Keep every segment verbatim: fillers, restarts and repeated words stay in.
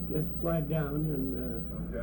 just quiet down and uh, Okay.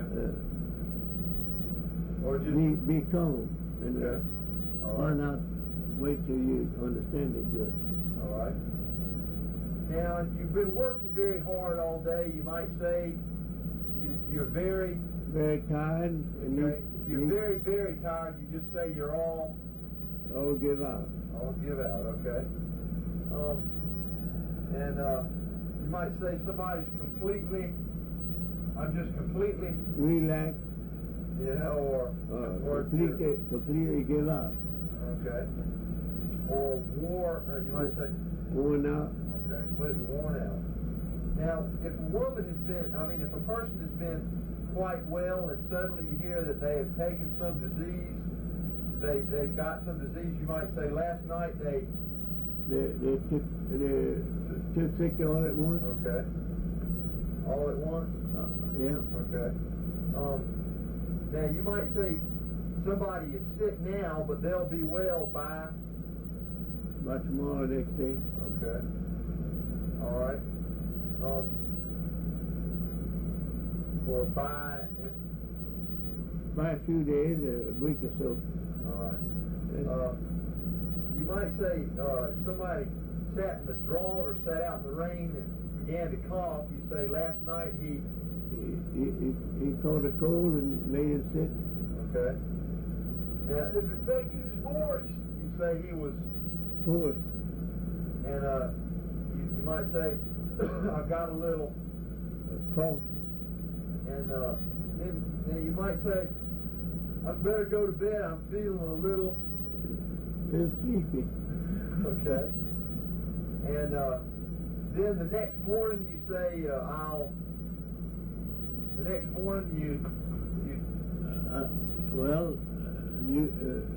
uh, Or just be, be calm and Okay. uh, All find right. out, wait till you understand it good. All right. Now, if you've been working very hard all day, you might say you, you're very, Very tired and okay, need, if you're need, very, very tired, you just say you're all, oh, give out. all give out, okay? Um, and uh, you might say somebody's completely, I'm just completely, Relax, you know, or, uh, or completely, completely give up. okay, or war, uh, you might say, Worn out, okay, completely worn out. Now, if a woman has been, I mean, if a person has been quite well and suddenly you hear that they have taken some disease, they, they've got some disease, you might say last night they, they, they took, they took sick all at once. okay, all at once, Uh, yeah. okay. Um, now, you might say somebody is sick now, but they'll be well by, By tomorrow, next day. okay, all right. Um, or by, By a few days, a week or so. all right. Uh, Uh, you might say uh, if somebody sat in the drought or sat out in the rain and began to cough, you say last night he, he, he, he he caught a cold and made him sick. okay. Now, if it's making his voice, you say he was, Hoarse. and uh, you, you might say, I got a little, Cough. and uh, then, then you might say, I better go to bed, I'm feeling a little, Little sleepy. okay. And uh, then the next morning you say, uh, I'll, the next morning you, you, Uh, well, uh, you,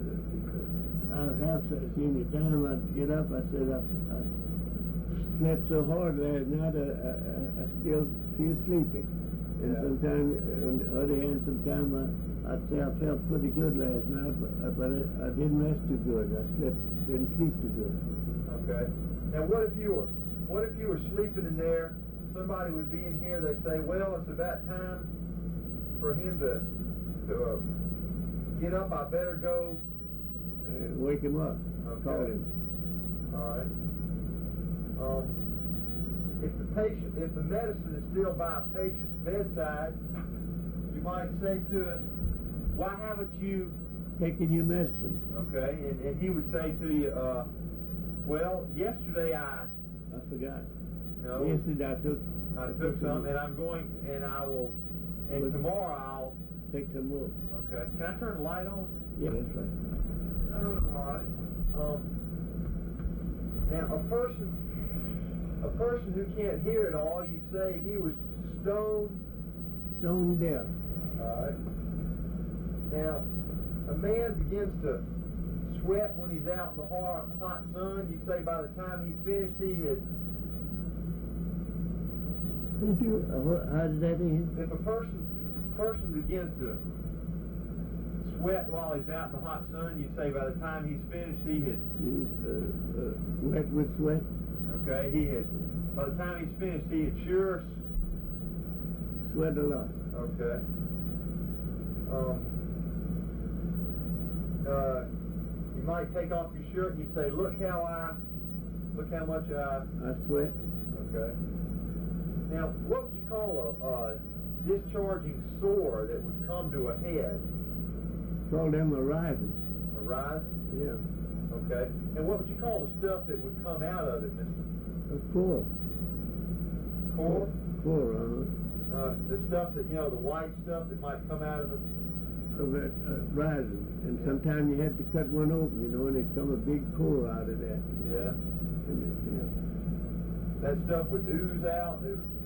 uh, I have seen the time I'd get up, I said, I, I slept so hard last night, I, I, I still feel sleepy. And Yeah. sometimes, on the other hand, sometimes I, I'd say I felt pretty good last night, but, uh, but I, I didn't rest too good. I slept, didn't sleep too good. okay. Now what if you were, what if you were sleeping in there, somebody would be in here, they'd say, well, it's about time for him to, to uh, get up, I better go. Uh, wake him up. Okay. Call him. All right. Um, if the patient, if the medicine is still by a patient's bedside, you might say to him, why haven't you, Taking your medicine. okay, and, and he would say to you, uh, well, yesterday I, I forgot. no, Yesterday I took. I took some, and I'm going, and I will, and But- tomorrow I'll, Take some more. okay, can I turn the light on? Yeah, that's right. Oh, all right. Um, now, a person, a person who can't hear at all, you say he was stoned. Stone deaf. All right. Now, a man begins to sweat when he's out in the hot, hot sun. You say by the time he finished, he had. Uh, what, how does that end? If a person person begins to sweat while he's out in the hot sun, you say by the time he's finished, he had. He's uh, uh, wet with sweat. Okay, he had. By the time he's finished, he had sure. Sweat a lot. Okay. Um. Uh, you might take off your shirt and you say, "Look how I, look how much I." I sweat. Okay. Now, what would you call a, a discharging sore that would come to a head? Call them a rising. A rise? Yeah. Okay. And what would you call the stuff that would come out of it, Mister A core. Core? Core, uh-huh. Uh, the stuff that, you know, the white stuff that might come out of the... Of it, uh, rising. And Yeah. sometimes you had to cut one open, you know, and it'd come a big core out of that. Yeah. And it, yeah. That stuff would ooze out. It would,